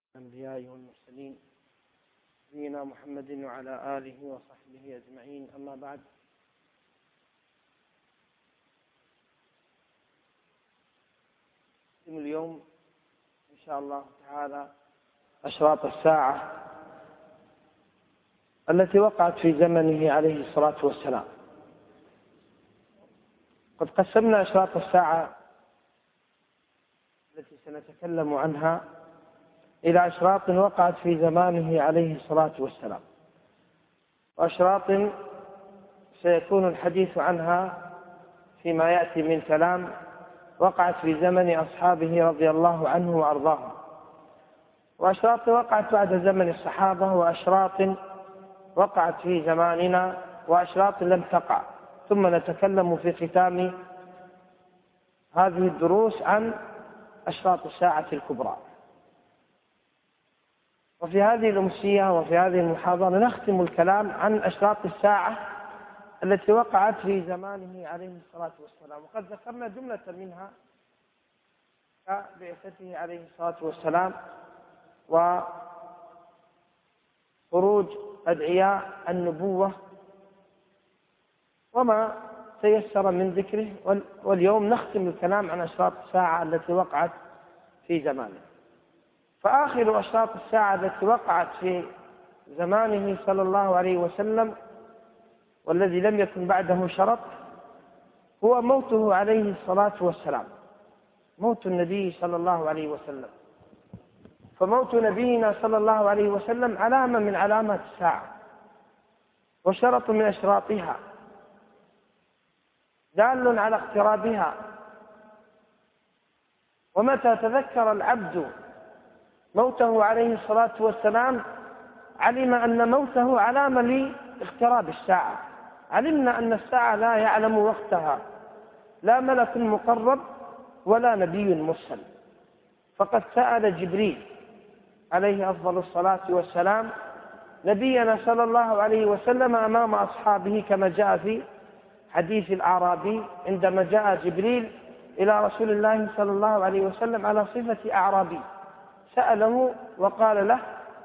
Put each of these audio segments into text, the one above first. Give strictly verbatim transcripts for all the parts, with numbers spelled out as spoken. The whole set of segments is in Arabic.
الأنبياء والمرسلين نبينا محمد وعلى آله وصحبه أجمعين، أما بعد. اليوم إن شاء الله تعالى أشراط الساعة التي وقعت في زمنه عليه الصلاة والسلام. قد قسمنا أشراط الساعة التي سنتكلم عنها إلى أشراط وقعت في زمانه عليه الصلاة والسلام، وأشراط سيكون الحديث عنها فيما يأتي من كلام وقعت في زمن أصحابه رضي الله عنه وأرضاهم، وأشراط وقعت بعد زمن الصحابة، وأشراط وقعت في زماننا، وأشراط لم تقع. ثم نتكلم في ختام هذه الدروس عن أشراط الساعة الكبرى. وفي هذه الأمسية وفي هذه المحاضرة نختم الكلام عن أشراط الساعة التي وقعت في زمانه عليه الصلاة والسلام، وقد ذكرنا جملة منها كبعثته عليه الصلاة والسلام وخروج أدعياء النبوة وما تيسر من ذكره. واليوم نختم الكلام عن أشراط الساعة التي وقعت في زمانه. فآخر أشراط الساعة التي وقعت في زمانه صلى الله عليه وسلم والذي لم يكن بعده شرط هو موته عليه الصلاة والسلام، موت النبي صلى الله عليه وسلم. فموت نبينا صلى الله عليه وسلم علامة من علامات الساعة وشرط من أشراطها، دال على اقترابها. ومتى تذكر العبد موته عليه الصلاة والسلام علم أن موته علامة لاقتراب الساعة. علمنا أن الساعة لا يعلم وقتها لا ملك مقرب ولا نبي مرسل. فقد سأل جبريل عليه أفضل الصلاة والسلام نبينا صلى الله عليه وسلم أمام أصحابه، كما جاء في حديث الأعرابي عندما جاء جبريل إلى رسول الله صلى الله عليه وسلم على صفة أعرابي، سأله وقال له: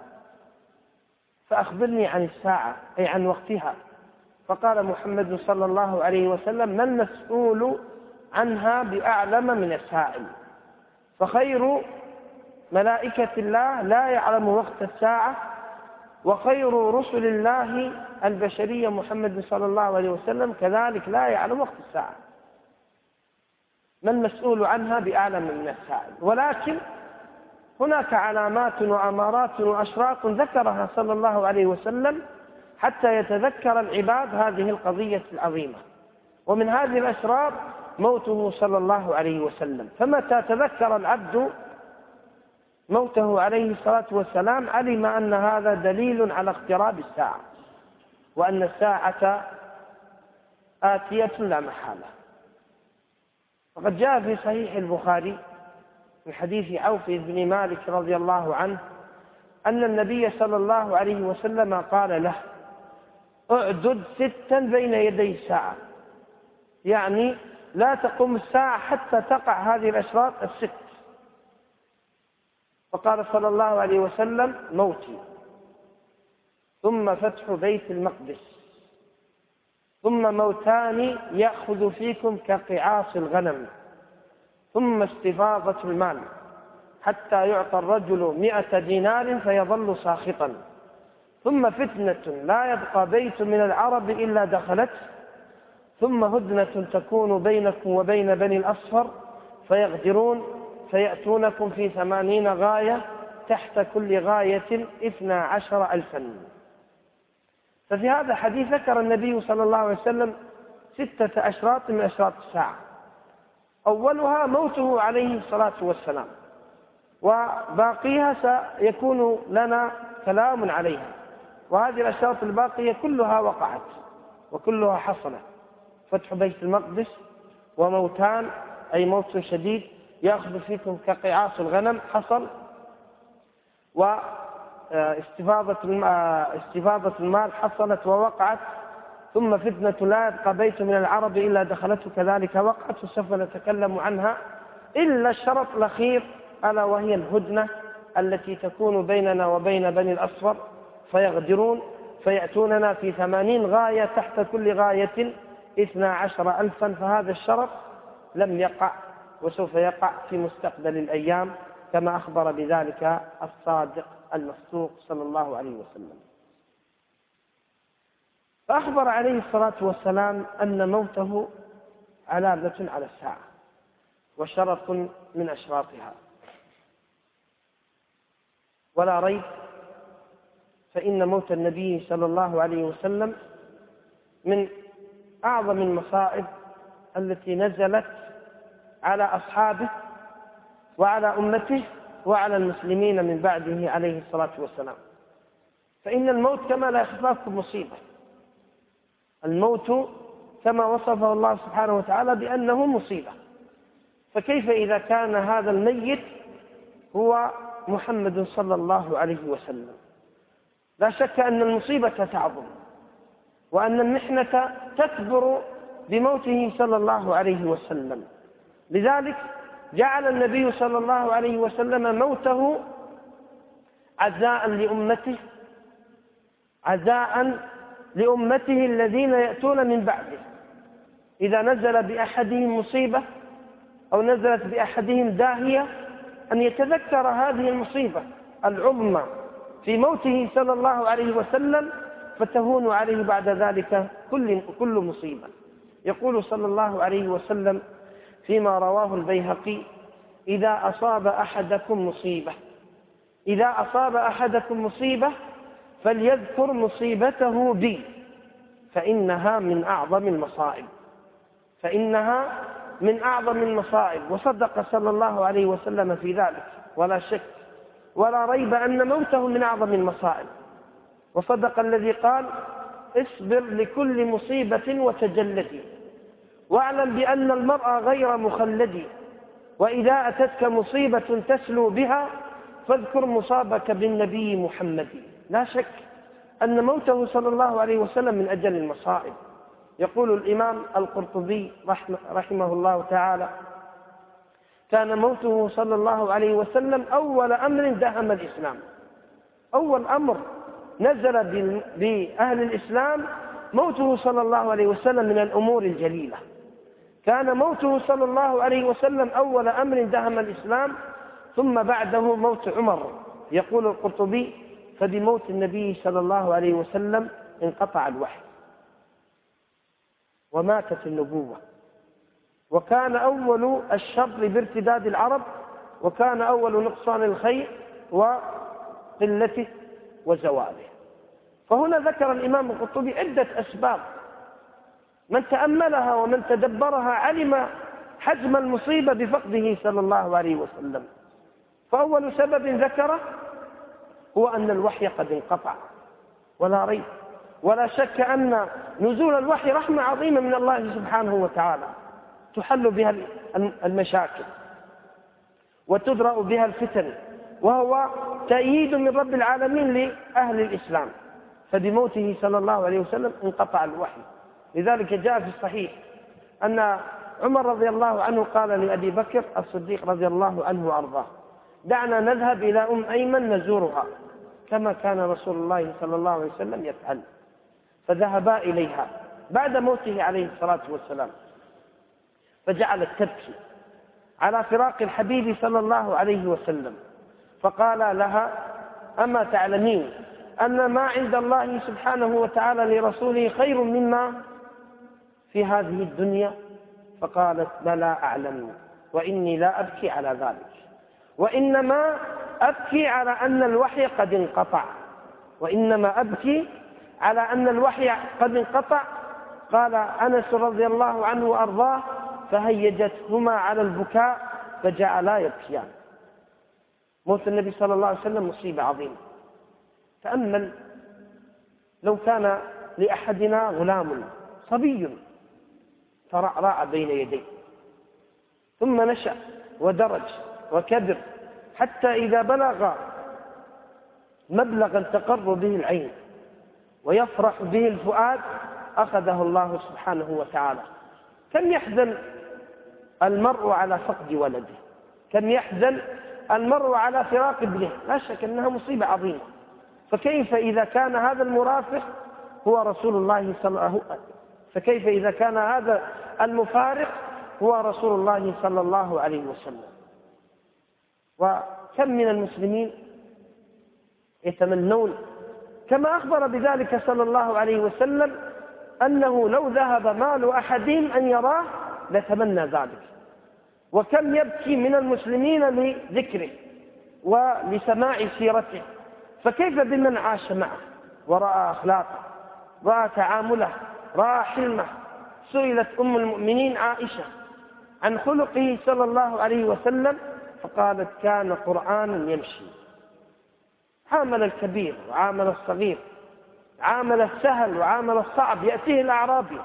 فأخبرني عن الساعة، أي عن وقتها. فقال محمد صلى الله عليه وسلم: ما المسؤول عنها بأعلم من السائل. فخير ملائكة الله لا يعلم وقت الساعة، وخير رسل الله البشرية محمد صلى الله عليه وسلم كذلك لا يعلم وقت الساعة. ما المسؤول عنها بأعلم من السائل. ولكن هناك علامات وأمارات وأشراط ذكرها صلى الله عليه وسلم حتى يتذكر العباد هذه القضية العظيمة. ومن هذه الأشراط موته صلى الله عليه وسلم. فمتى تذكر العبد موته عليه الصلاة والسلام علم أن هذا دليل على اقتراب الساعة، وأن الساعة آتية لا محالة. وقد جاء في صحيح البخاري من حديث عوف بن مالك رضي الله عنه أن النبي صلى الله عليه وسلم قال له: اعدد ستا بين يدي الساعة، يعني لا تقوم الساعة حتى تقع هذه الأشراط الست. فقال صلى الله عليه وسلم: موتي، ثم فتح بيت المقدس، ثم موتان يأخذ فيكم كقعاص الغنم، ثم استفاضة المال حتى يعطى الرجل مئة دينار فيظل ساخطا، ثم فتنة لا يبقى بيت من العرب إلا دخلته، ثم هدنة تكون بينكم وبين بني الأصفر فيغدرون فيأتونكم في ثمانين غاية تحت كل غاية اثنا عشر ألفا. ففي هذا الحديث ذكر النبي صلى الله عليه وسلم ستة أشراط من أشراط الساعة. أولها موته عليه الصلاة والسلام، وباقيها سيكون لنا كلام عليها. وهذه الأشراط الباقية كلها وقعت وكلها حصلت: فتح بيت المقدس، وموتان أي موت شديد يأخذ فيكم كقعاص الغنم حصل، واستفاضة استفاضة المال حصلت ووقعت، ثم فتنة لا يبقى بيت من العرب إلا دخلته كذلك وقعت، وسوف نتكلم عنها. إلا الشرط الأخير ألا وهي الهدنة التي تكون بيننا وبين بني الأصفر فيغدرون فيأتوننا في ثمانين غاية، تحت كل غاية اثنا عشر ألفا، فهذا الشرف لم يقع وسوف يقع في مستقبل الأيام كما أخبر بذلك الصادق المصدوق صلى الله عليه وسلم. فأخبر عليه الصلاة والسلام أن موته علامة على الساعة وشرف من أشراطها، ولا ريب فإن موت النبي صلى الله عليه وسلم من أعظم المصائب التي نزلت على أصحابه وعلى أمته وعلى المسلمين من بعده عليه الصلاة والسلام. فإن الموت كما لا يخفاكم مصيبة، الموت كما وصفه الله سبحانه وتعالى بأنه مصيبة، فكيف إذا كان هذا الميت هو محمد صلى الله عليه وسلم؟ لا شك أن المصيبة تعظم وأن المحنة تكبر بموته صلى الله عليه وسلم. لذلك جعل النبي صلى الله عليه وسلم موته عزاء لأمته، عزاء لأمته الذين يأتون من بعده. إذا نزل بأحدهم مصيبة أو نزلت بأحدهم داهية أن يتذكر هذه المصيبة العظمى في موته صلى الله عليه وسلم فتهون عليه بعد ذلك كل كل مصيبة. يقول صلى الله عليه وسلم فيما رواه البيهقي: إذا أصاب أحدكم مصيبة إذا أصاب أحدكم مصيبة فليذكر مصيبته بي فإنها من أعظم المصائب فإنها من أعظم المصائب. وصدق صلى الله عليه وسلم في ذلك، ولا شك ولا ريب أن موته من أعظم المصائب. وصدق الذي قال: اصبر لكل مصيبة وتجلدي، واعلم بأن المرء غير مخلد، وإذا أتتك مصيبة تسلو بها فاذكر مصابك بالنبي محمد. لا شك أن موته صلى الله عليه وسلم من أجل المصائب. يقول الإمام القرطبي رحمه الله تعالى: كان موته صلى الله عليه وسلم أول أمر دهم الإسلام. أول أمر نزل بأهل الإسلام موته صلى الله عليه وسلم من الأمور الجليلة. كان موته صلى الله عليه وسلم أول أمر دهم الإسلام، ثم بعده موت عمر. يقول القرطبي: فبموت النبي صلى الله عليه وسلم انقطع الوحي وماتت النبوة، وكان أول الشر بارتداد العرب، وكان أول نقصان الخير وقلته وزواله. فهنا ذكر الإمام القرطبي عدة أسباب من تأملها ومن تدبرها علم حجم المصيبة بفقده صلى الله عليه وسلم. فأول سبب ذكره هو أن الوحي قد انقطع، ولا ريب ولا شك أن نزول الوحي رحمة عظيمة من الله سبحانه وتعالى تحل بها المشاكل وتدرأ بها الفتن، وهو تأييد من رب العالمين لأهل الإسلام. فبموته صلى الله عليه وسلم انقطع الوحي. لذلك جاء في الصحيح أن عمر رضي الله عنه قال لأبي بكر الصديق رضي الله عنه وأرضاه: دعنا نذهب إلى أم أيمن نزورها كما كان رسول الله صلى الله عليه وسلم يفعل. فذهبا إليها بعد موته عليه الصلاة والسلام، فجعلت تبكي على فراق الحبيب صلى الله عليه وسلم، فقال لها: أما تعلمين أن ما عند الله سبحانه وتعالى لرسوله خير مما في هذه الدنيا؟ فقالت: بلى أعلم، وإني لا أبكي على ذلك، وإنما أبكي على أن الوحي قد انقطع وإنما أبكي على أن الوحي قد انقطع. قال أنس رضي الله عنه وأرضاه: فهيجتهما على البكاء فجعلا يبكيان. موت النبي صلى الله عليه وسلم مصيبة عظيمة. تأمل لو كان لأحدنا غلام صبي ترعرع بين يديه، ثم نشأ ودرج وكبر حتى إذا بلغ مبلغا تقر به العين ويفرح به الفؤاد أخذه الله سبحانه وتعالى. كم يحزن المرء على فقد ولده، كم يحزن المرء على فراق ابنه، لا شك أنها مصيبة عظيمة. فكيف إذا كان هذا المرافق هو رسول الله صلى الله عليه وسلم، فكيف إذا كان هذا المفارق هو رسول الله صلى الله عليه وسلم؟ وكم من المسلمين يتمنون كما أخبر بذلك صلى الله عليه وسلم أنه لو ذهب مال أحدهم أن يراه لتمنى ذلك. وكم يبكي من المسلمين لذكره ولسماع سيرته، فكيف بمن عاش معه ورأى أخلاقه، رأى تعامله، رأى حلمه؟ سئلت أم المؤمنين عائشة عن خلقه صلى الله عليه وسلم فقالت: كان قرآن يمشي. عامل الكبير وعامل الصغير، عامل السهل وعامل الصعب. يأتيه الأعرابي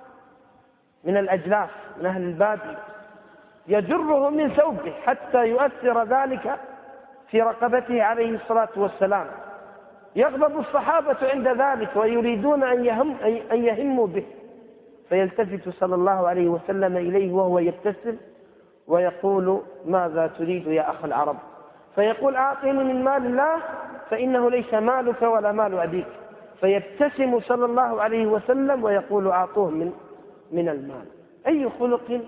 من الأجلاف من أهل البادية يجره من ثوبه حتى يؤثر ذلك في رقبته عليه الصلاة والسلام. يغضب الصحابة عند ذلك ويريدون أن يهم أن يهموا به، فيلتفت صلى الله عليه وسلم إليه وهو يبتسم ويقول: ماذا تريد يا أخ العرب؟ فيقول: أعطني من مال الله فإنه ليس مالك ولا مال أبيك. فيبتسم صلى الله عليه وسلم ويقول: أعطوه من من المال. أي خلق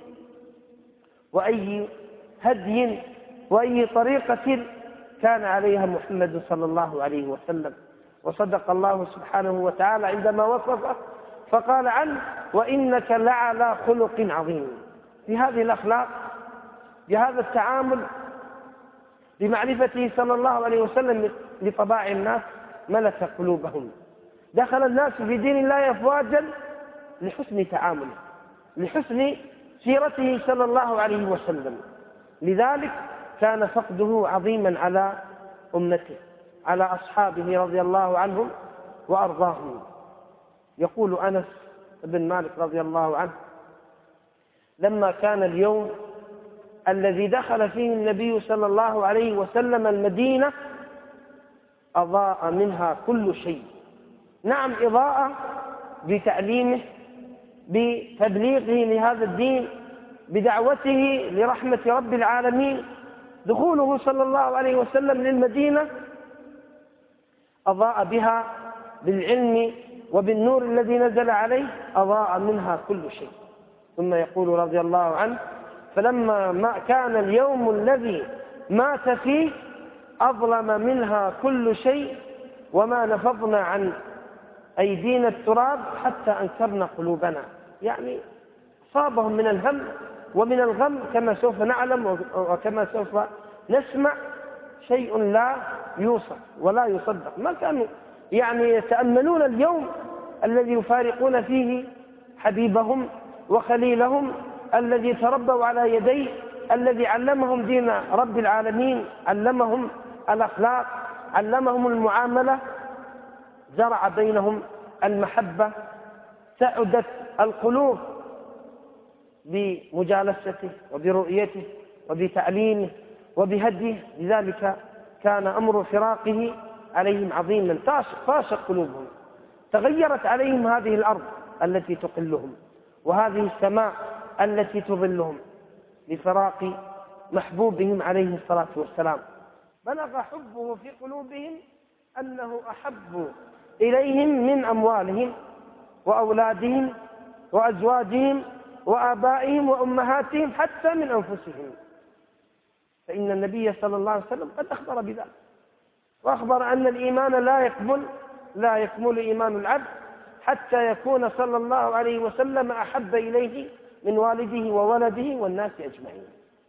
وأي هدي وأي طريقة كان عليها محمد صلى الله عليه وسلم. وصدق الله سبحانه وتعالى عندما وصفه فقال عنه: وإنك لعلى خلق عظيم. بهذه الأخلاق، بهذا التعامل، بمعرفته صلى الله عليه وسلم لطباع الناس، ملك قلوبهم. دخل الناس في دين الله أفواجا لحسن تعامله، لحسن سيرته صلى الله عليه وسلم. لذلك كان فقده عظيما على أمته، على أصحابه رضي الله عنهم وأرضاهم. يقول أنس بن مالك رضي الله عنه: لما كان اليوم الذي دخل فيه النبي صلى الله عليه وسلم المدينة أضاء منها كل شيء. نعم، إضاءة بتعليمه، بتبليغه لهذا الدين، بدعوته لرحمة رب العالمين. دخوله صلى الله عليه وسلم للمدينة أضاء بها بالعلم وبالنور الذي نزل عليه، أضاء منها كل شيء. ثم يقول رضي الله عنه: فلما ما كان اليوم الذي مات فيه أظلم منها كل شيء، وما نفضنا عن أيدينا التراب حتى أنكرنا قلوبنا. يعني صابهم من الهم ومن الغم كما سوف نعلم وكما سوف نسمع شيء لا يوصف ولا يصدق. ما كانوا يعني يتأملون اليوم الذي يفارقون فيه حبيبهم وخليلهم الذي تربوا على يديه، الذي علمهم دين رب العالمين، علمهم الأخلاق، علمهم المعاملة، زرع بينهم المحبة، سعدت القلوب بمجالسته وبرؤيته وبتعليمه وبهديه. لذلك كان أمر فراقه عليهم عظيما، طاشت قلوبهم، تغيرت عليهم هذه الأرض التي تقلهم وهذه السماء التي تظلهم لفراق محبوبهم عليه الصلاة والسلام. بلغ حبه في قلوبهم أنه أحب إليهم من أموالهم وأولادهم وأزواجهم وآبائهم وأمهاتهم، حتى من أنفسهم. فإن النبي صلى الله عليه وسلم قد أخبر بذلك، وأخبر أن الإيمان لا يكمل لا يكمل إيمان العبد حتى يكون صلى الله عليه وسلم أحب إليه من والده وولده والناس أجمعين.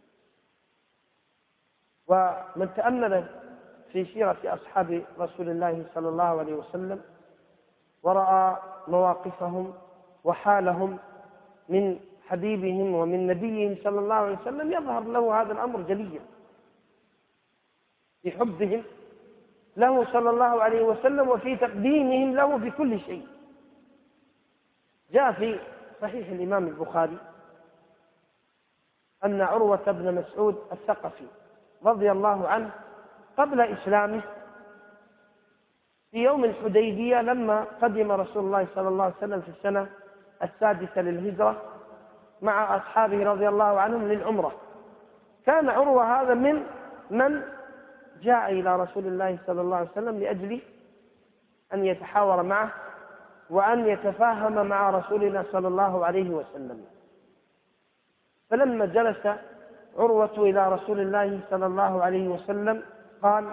ومن تأمل في سيرة أصحاب رسول الله صلى الله عليه وسلم ورأى مواقفهم وحالهم من حبيبهم ومن نبيهم صلى الله عليه وسلم، يظهر له هذا الأمر جليا في حبهم له صلى الله عليه وسلم وفي تقديمهم له في كل شيء. جاء في صحيح الإمام البخاري أن عروة بن مسعود الثقفي رضي الله عنه قبل إسلامه في يوم الحديبية لما قدم رسول الله صلى الله عليه وسلم في السنة السادسة للهجرة مع أصحابه رضي الله عنهم للعمرة، كان عروة هذا من من جاء إلى رسول الله صلى الله عليه وسلم لأجل أن يتحاور معه وأن يتفاهم مع رسولنا صلى الله عليه وسلم. فلما جلس عروة إلى رسول الله صلى الله عليه وسلم قال: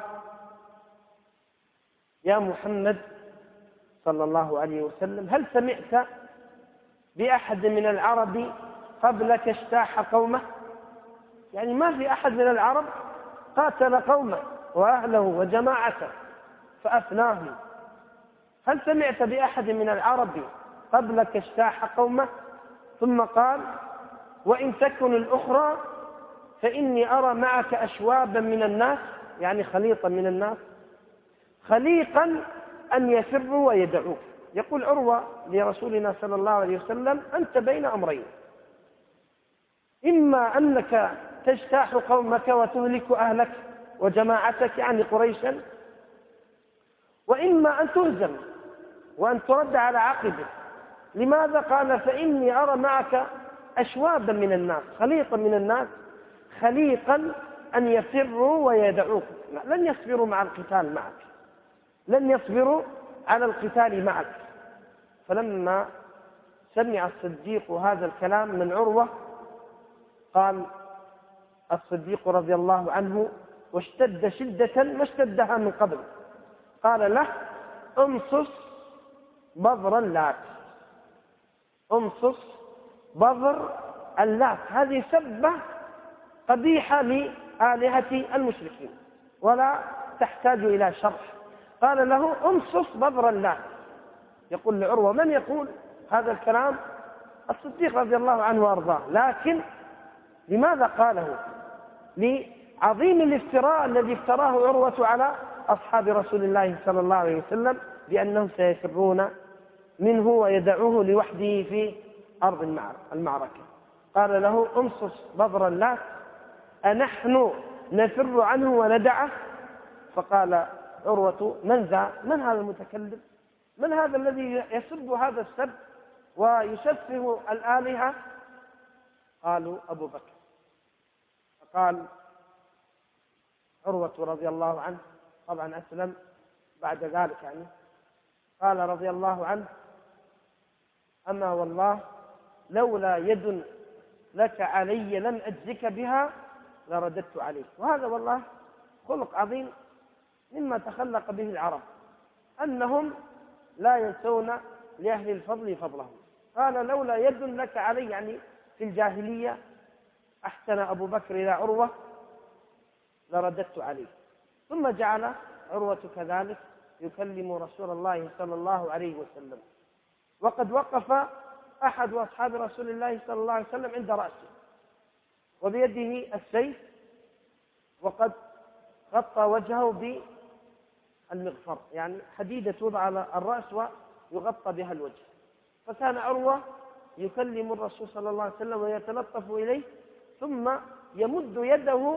يا محمد صلى الله عليه وسلم، هل سمعت بأحد من العرب قبلك اجتاح قومه؟ يعني ما في أحد من العرب قاتل قومه وأهله وجماعته فأفناهم. هل سمعت بأحد من العرب قبلك اجتاح قومه؟ ثم قال: وإن تكن الأخرى فإني أرى معك أشوابا من الناس، يعني خليطا من الناس، خليقا أن يفروا ويدعوك. يقول عروة لرسولنا صلى الله عليه وسلم: أنت بين أمرين، إما أنك تجتاح قومك وتهلك أهلك وجماعتك يعني قريشا، وإما أن تهزم وأن ترد على عقبك. لماذا؟ قال: فإني أرى معك أشوابا من الناس، خليطا من الناس، خليقا أن يفروا ويدعوك، لن يصبروا مع القتال معك، لن يصبروا على القتال معك. فلما سمع الصديق هذا الكلام من عروة قال الصديق رضي الله عنه واشتد شدة ما اشتدها من قبل، قال له: امصص بذر اللات، امصص بذر اللات. هذه سبة قبيحة لآلهة المشركين ولا تحتاج إلى شرح. قال له: امصص بذر اللات. يقول لعروة: من يقول هذا الكلام؟ الصديق رضي الله عنه وارضاه. لكن لماذا قاله؟ لعظيم الافتراء الذي افتراه عروة على أصحاب رسول الله صلى الله عليه وسلم بأنهم سيفرون منه ويدعوه لوحده في أرض المعركة. قال له: امصص بذر اللات، أنحن نفر عنه وندعه؟ فقال عروة: من ذا؟ من هذا المتكلم؟ من هذا الذي يسب هذا السب ويسفه الآلهة؟ قالوا: أبو بكر. فقال عروة رضي الله عنه، طبعا أسلم بعد ذلك يعني، قال رضي الله عنه: أما والله لولا يد لك علي لم أجزك بها لرددت عليك. وهذا والله خلق عظيم مما تخلق به العرب، أنهم لا ينسون لأهل الفضل فضلهم. قال: لولا يد لك علي، يعني في الجاهلية أحسن أبو بكر إلى عروة لرددت عليه. ثم جعل عروة كذلك يكلم رسول الله صلى الله عليه وسلم، وقد وقف أحد أصحاب رسول الله صلى الله عليه وسلم عند رأسه وبيده السيف، وقد غطى وجهه بالمغفر، يعني حديدة توضع على الرأس ويغطى بها الوجه. فكان عروة يكلم الرسول صلى الله عليه وسلم ويتلطف إليه، ثم يمد يده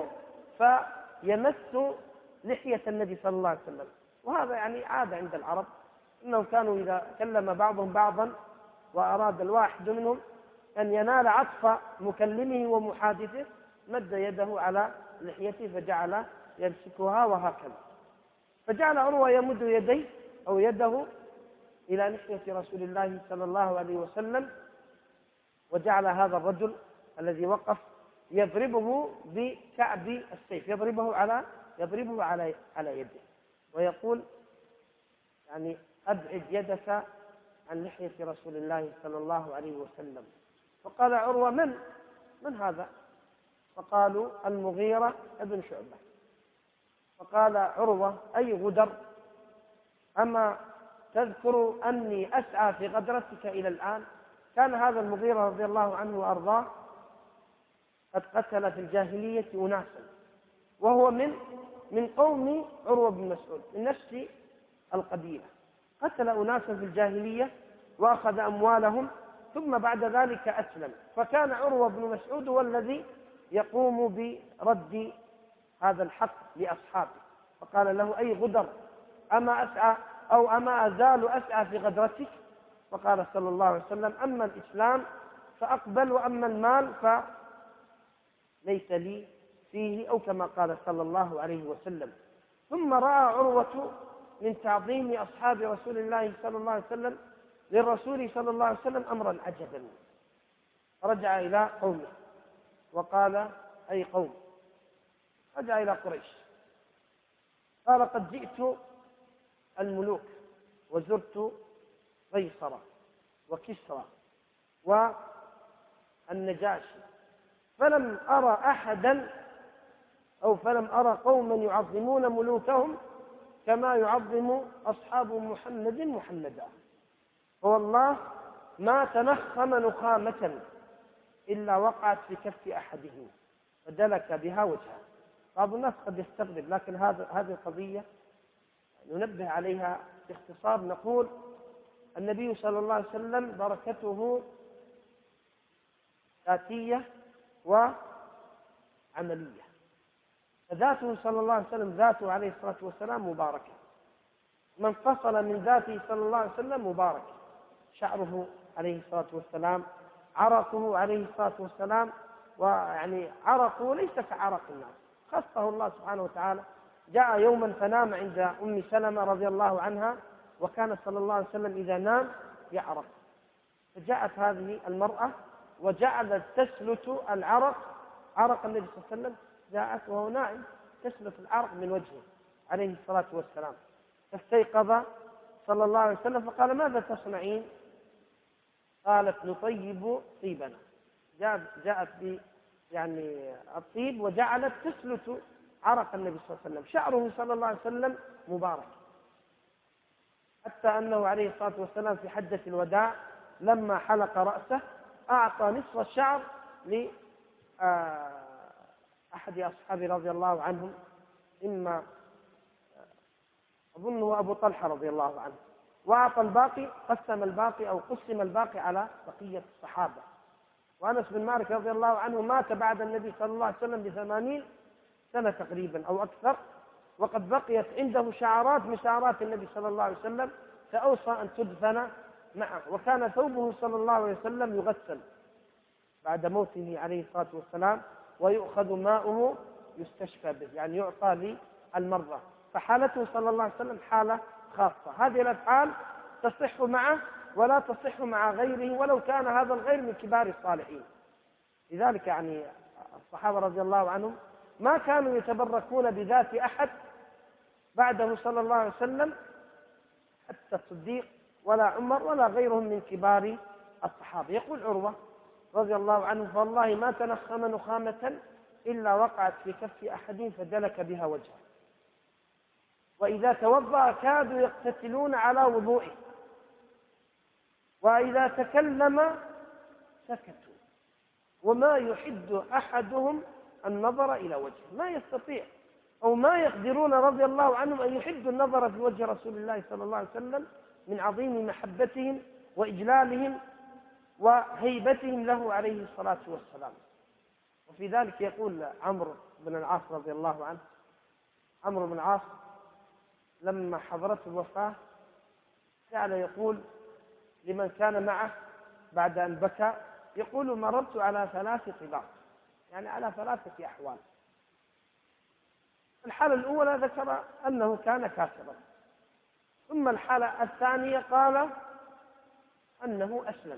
فيمس لحية النبي صلى الله عليه وسلم. وهذا يعني عادة عند العرب، إنهم كانوا إذا كلم بعضهم بعضا وأراد الواحد منهم أن ينال عطف مكلمه ومحادثه مد يده على لحيته فجعل يمسكها وهكذا. فجعل عروة يمد يديه أو يده إلى لحية رسول الله صلى الله عليه وسلم، وجعل هذا الرجل الذي وقف يضربه بكعب السيف، يضربه على يضربه على على يده ويقول: يعني أبعد يدك عن لحية رسول الله صلى الله عليه وسلم. فقال عروة: من من هذا؟ فقالوا: المغيرة ابن شعبة. فقال عروة: أي غدر، أما تذكر أني أسعى في غدرتك إلى الآن؟ كان هذا المغيرة رضي الله عنه وأرضاه قد قتل في الجاهلية أناسا، وهو من من قوم عروة بن مسعود من نفس القبيلة، قتل أناسا في الجاهلية وأخذ أموالهم، ثم بعد ذلك أسلم. فكان عروة بن مسعود هو الذي يقوم برد هذا الحق لأصحابه. فقال له: أي غدر، أما أسعى أو أما أزال أسعى في غدرتك؟ فقال صلى الله عليه وسلم: أما الإسلام فأقبل، وأما المال فليس لي فيه، أو كما قال صلى الله عليه وسلم. ثم رأى عروة من تعظيم أصحاب رسول الله صلى الله عليه وسلم للرسول صلى الله عليه وسلم أمرا عجبا، رجع إلى قومه وقال: أي قوم، رجع إلى قريش قال: قد جئت الملوك وزرت قيصر وكسرى والنجاشي، فلم أرى أحدا أو فلم أرى قوما يعظمون ملوكهم كما يعظم أصحاب محمد محمدا، فوالله ما تنخم نخامة إلا وقعت في كف أحدهم فدلك بها وجهه. بعض الناس قد يستغرب، لكن هذا هذه القضية ننبه عليها باختصار. نقول النبي صلى الله عليه وسلم بركته ذاتية وعملية، فذاته صلى الله عليه وسلم ذاته عليه الصلاة والسلام مباركة، من فصل من ذاته صلى الله عليه وسلم مبارك، شعره عليه الصلاة والسلام، عرقه عليه الصلاة والسلام، ويعني عرقه ليس كعرق الناس، خصه الله سبحانه وتعالى. جاء يوما فنام عند أم سلمة رضي الله عنها، وكان صلى الله عليه وسلم إذا نام يعرق، فجاءت هذه المرأة وجعلت تسلت العرق، عرق النبي صلى الله عليه وسلم، جاءت وهو نائم تسلت العرق من وجهه عليه الصلاة والسلام، فاستيقظ صلى الله عليه وسلم فقال: ماذا تصنعين؟ قالت: نطيب طيبنا. جاءت ب يعني الطيب وجعلت تسلت عرق النبي صلى الله عليه وسلم. شعره صلى الله عليه وسلم مبارك، حتى أنه عليه الصلاة والسلام في حجة الوداع لما حلق رأسه أعطى نصف الشعر لأحد أصحابه رضي الله عنهم، إما أظنه أبو طلحة رضي الله عنه، وأعطى الباقي، قسم الباقي أو قسم الباقي على بقية الصحابة. وأنس بن مالك رضي الله عنه مات بعد النبي صلى الله عليه وسلم بثمانين سنة تقريبا أو أكثر، وقد بقيت عنده شعرات من شعرات النبي صلى الله عليه وسلم، فأوصى أن تدفن معه. وكان ثوبه صلى الله عليه وسلم يغسل بعد موته عليه الصلاة والسلام، ويؤخذ ماؤه يستشفى به، يعني يعطى للمرضى. فحالته صلى الله عليه وسلم حالة خاصة، هذه الأفعال تصح معه ولا تصح مع غيره، ولو كان هذا الغير من كبار الصالحين. لذلك يعني الصحابة رضي الله عنهم ما كانوا يتبركون بذات أحد بعده صلى الله عليه وسلم، حتى الصديق ولا عمر ولا غيرهم من كبار الصحابة. يقول عروة رضي الله عنه: فوالله ما تنخم نخامة إلا وقعت في كف أحد فدلك بها وجهه، وإذا توضأ كادوا يقتتلون على وضوئه، وإذا تكلم سكتوا، وما يحد أحدهم النظر إلى وجهه، ما يستطيع أو ما يقدرون رضي الله عنهم أن يحدوا النظر في وجه رسول الله صلى الله عليه وسلم من عظيم محبتهم وإجلالهم وهيبتهم له عليه الصلاة والسلام. وفي ذلك يقول عمرو بن العاص رضي الله عنه، عمرو بن العاص لما حضرته الوفاة جعل يقول لمن كان معه بعد أن بكى، يقول: مررت على ثلاث طباق، يعني على ثلاثة أحوال. الحالة الأولى ذكر أنه كان كافرا، ثم الحالة الثانية قال أنه أسلم.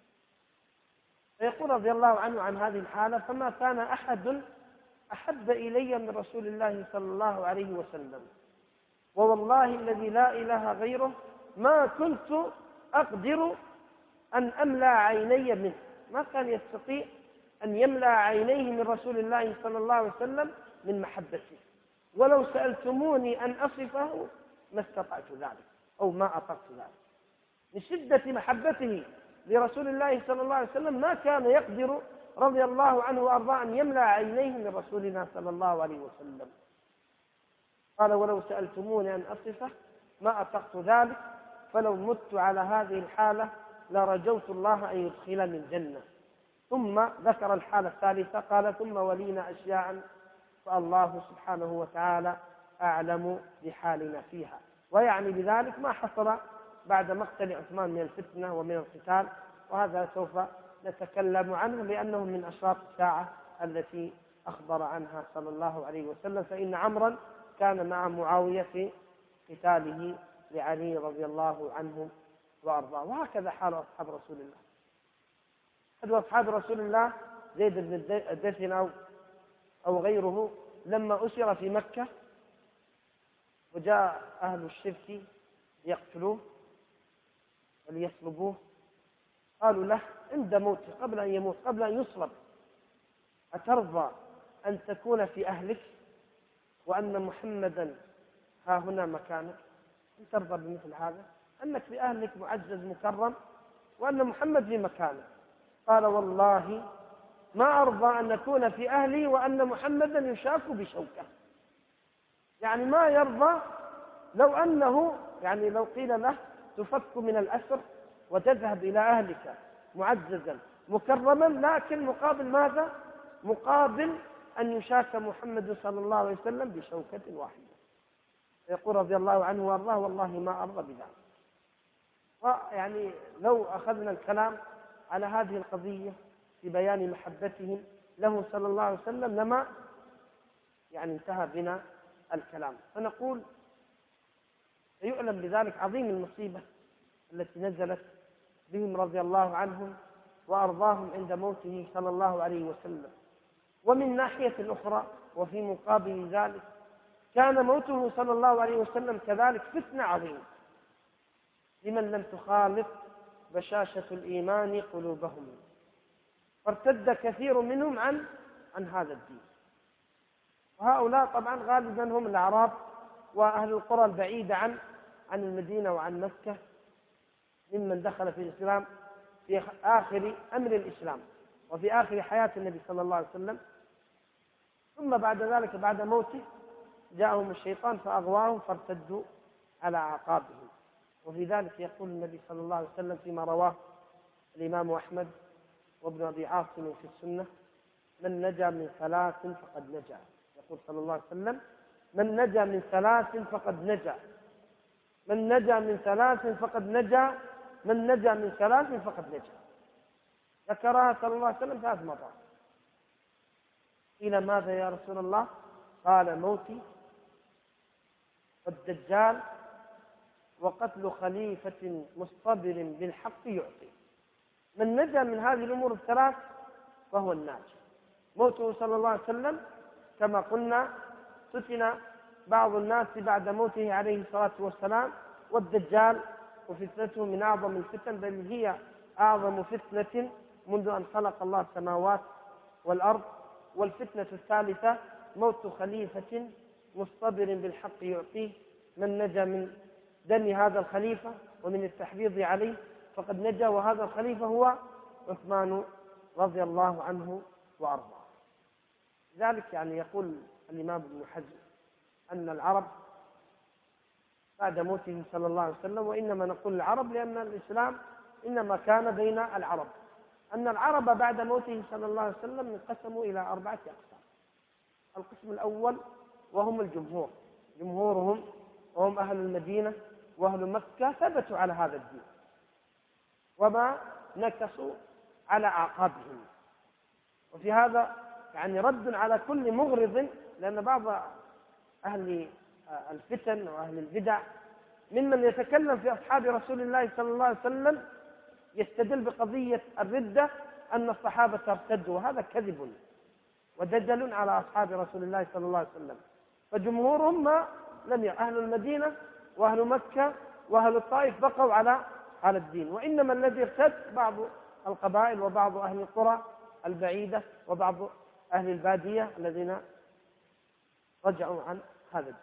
فيقول رضي الله عنه عن هذه الحالة: فما كان أحد أحب إلي من رسول الله صلى الله عليه وسلم، ووالله الذي لا إله غيره ما كنت أقدر أن أملأ عيني منه. ما كان يستطيع أن يملأ عينيه من رسول الله صلى الله عليه وسلم من محبته، ولو سألتموني أن أصفه ما استطعت ذلك أو ما أطقت ذلك. من شدة محبته لرسول الله صلى الله عليه وسلم ما كان يقدر رضي الله عنه وأرضاه أن يملأ عينيه من رسولنا صلى الله عليه وسلم. قال: ولو سألتموني أن أصفه ما أطقت ذلك، فلو مت على هذه الحالة لرجوت الله أن يدخلني الجنة. ثم ذكر الحالة الثالثة، قال: ثم ولينا أشياء فالله سبحانه وتعالى أعلم بحالنا فيها. ويعني بذلك ما حصل بعد مقتل عثمان من الفتنة ومن القتال، وهذا سوف نتكلم عنه لأنه من أشراط الساعة التي أخبر عنها صلى الله عليه وسلم، فإن عمرا كان مع معاوية في قتاله لعلي رضي الله عنه وأرضاه. وهكذا حال أصحاب رسول الله. أحد أصحاب رسول الله زيد بن الدثن أو غيره لما أسر في مكة وجاء أهل الشرك ليقتلوه وليصلبوه، قالوا له عند موته قبل أن يموت قبل أن يصلب: أترضى أن تكون في أهلك وأن محمدا ها هنا مكانك؟ أن ترضى بمثل هذا، أنك في أهلك معزز مكرم وأن محمد في مكانه؟ قال: والله ما أرضى أن أكون في أهلي وأن محمدا يشاك بشوكه. يعني ما يرضى لو أنه يعني لو قيل له تفك من الأسر وتذهب إلى أهلك معززا مكرما، لكن مقابل ماذا؟ مقابل أن يشاك محمد صلى الله عليه وسلم بشوكة واحدة. يقول رضي الله عنه وارضاه: والله ما أرضى بذلك. ويعني لو أخذنا الكلام على هذه القضية في بيان محبتهم له صلى الله عليه وسلم لما يعني انتهى بنا الكلام. فنقول يعلم بذلك عظيم المصيبة التي نزلت بهم رضي الله عنهم وأرضاهم عند موته صلى الله عليه وسلم. ومن ناحية أخرى وفي مقابل ذلك كان موته صلى الله عليه وسلم كذلك فتنة عظيمة لمن لم تخالط بشاشة الإيمان قلوبهم، فارتد كثير منهم عن عن هذا الدين. وهؤلاء طبعا غالبا هم الأعراب وأهل القرى البعيدة عن عن المدينة وعن مكة، ممن دخل في الإسلام في آخر أمر الإسلام وفي آخر حياة النبي صلى الله عليه وسلم. ثم بعد ذلك بعد موته جاءهم الشيطان فأغواهم فارتدوا على أعقابهم. وفي ذلك يقول النبي صلى الله عليه وسلم فيما رواه الإمام أحمد وابن أبي عاصم في السنة: من نجا من ثلاث فقد نجا. يقول صلى الله عليه وسلم: من نجا من ثلاث فقد نجا، من نجا من ثلاث فقد نجا، من نجا من ثلاث فقد نجا. ذكرها صلى الله عليه وسلم ثلاث مرات. إلى ماذا يا رسول الله؟ قال: موتي والدجال وقتل خليفة مصطبر بالحق يعطي. من نجا من هذه الأمور الثلاث فهو الناجي. موته صلى الله عليه وسلم كما قلنا فتن بعض الناس بعد موته عليه الصلاة والسلام، والدجال وفتنته من أعظم الفتن، بل هي أعظم فتنة منذ أن خلق الله السماوات والأرض. والفتنة الثالثة موت خليفة مصطبر بالحق يعطيه. من نجا من دم هذا الخليفة ومن التحريض عليه فقد نجا، وهذا الخليفة هو عثمان رضي الله عنه وأرضاه. لذلك يعني يقول الإمام ابن حزم أن العرب بعد موته صلى الله عليه وسلم، وإنما نقول العرب لأن الإسلام إنما كان بين العرب، أن العرب بعد موته صلى الله عليه وسلم انقسموا إلى أربعة أقسام. القسم الأول وهم الجمهور، جمهورهم وهم أهل المدينة وأهل مكة ثبتوا على هذا الدين وما نكصوا على أعقابهم. وفي هذا يعني رد على كل مغرض، لأن بعض أهل الفتن وأهل البدع ممن يتكلم في أصحاب رسول الله صلى الله عليه وسلم يستدل بقضية الردة أن الصحابة ارتدوا، وهذا كذب ودجل على أصحاب رسول الله صلى الله عليه وسلم. فجمهورهم ما لم ي... أهل المدينة وأهل مكة وأهل الطائف بقوا على على الدين، وإنما الذي ارتد بعض القبائل وبعض أهل القرى البعيدة وبعض أهل البادية الذين رجعوا عن هذا الدين،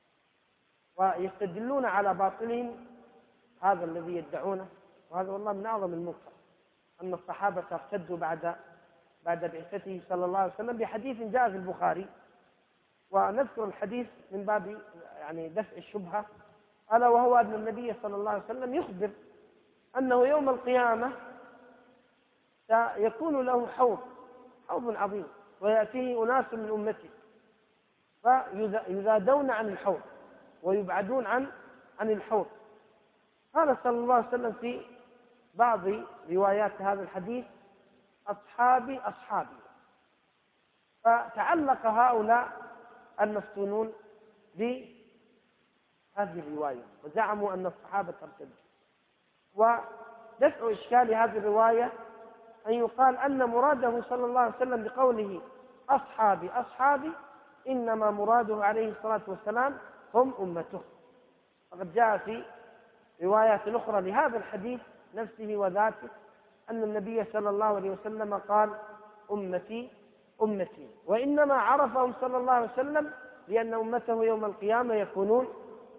ويستدلون على باطلهم هذا الذي يدعونه. وهذا والله من أعظم المنكر أن الصحابة ارتدوا بعد بعد بعثته صلى الله عليه وسلم، بحديث جاء في البخاري. ونذكر الحديث من باب يعني دفع الشبهة، ألا وهو أن النبي صلى الله عليه وسلم يخبر أنه يوم القيامة سيكون له حوض حوض عظيم، ويأتيه أناس من أمته فيزادون عن الحوض ويبعدون عن عن الحوض. قال صلى الله عليه وسلم في بعض روايات هذا الحديث: أصحابي أصحابي. فتعلق هؤلاء المفتونون بهذه الرواية وزعموا أن الصحابة ارتدوا. ودفع إشكال هذه الرواية أن يقال أن مراده صلى الله عليه وسلم بقوله أصحابي أصحابي إنما مراده عليه الصلاة والسلام هم أمته. فقد جاء في روايات أخرى لهذا الحديث نفسه وذاته أن النبي صلى الله عليه وسلم قال أمتي أمتي، وإنما عرفهم صلى الله عليه وسلم لأن أمته يوم القيامة يكونون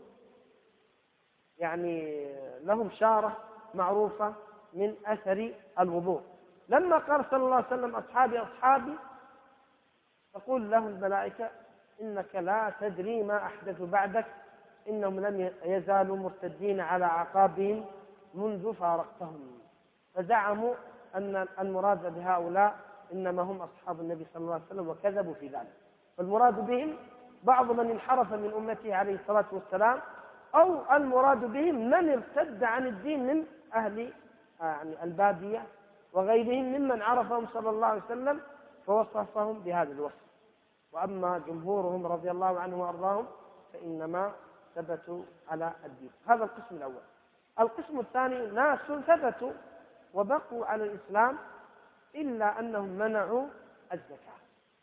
يعني لهم شارة معروفة من أثر الوضوء. لما قال صلى الله عليه وسلم أصحابي أصحابي تقول له الملائكة إنك لا تدري ما أحدث بعدك إنهم لم يزالوا مرتدين على أعقابهم منذ فارقتهم. فزعموا أن المراد بهؤلاء إنما هم أصحاب النبي صلى الله عليه وسلم وكذبوا في ذلك. فالمراد بهم بعض من انحرف من أمته عليه الصلاة والسلام، أو المراد بهم من ارتد عن الدين من أهل يعني البادية وغيرهم ممن عرفهم صلى الله عليه وسلم فوصفهم بهذا الوصف. وأما جمهورهم رضي الله عنه وأرضاهم فإنما ثبتوا على الدين. هذا القسم الأول. القسم الثاني ناس ثبتوا وبقوا على الإسلام إلا أنهم منعوا الزكاة.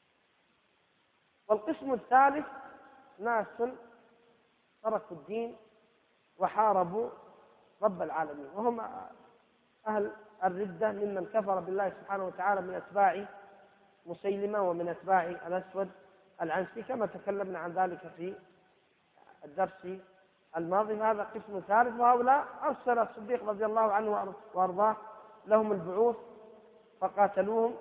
والقسم الثالث ناس تركوا الدين وحاربوا رب العالمين، وهم أهل الردة ممن كفر بالله سبحانه وتعالى من أتباع مسيلمة ومن أتباع الأسود العنسي كما تكلمنا عن ذلك في الدرس الماضي. هذا قسم ثالث، وهؤلاء أرسل الصديق رضي الله عنه وأرضاه لهم البعوث فقاتلوهم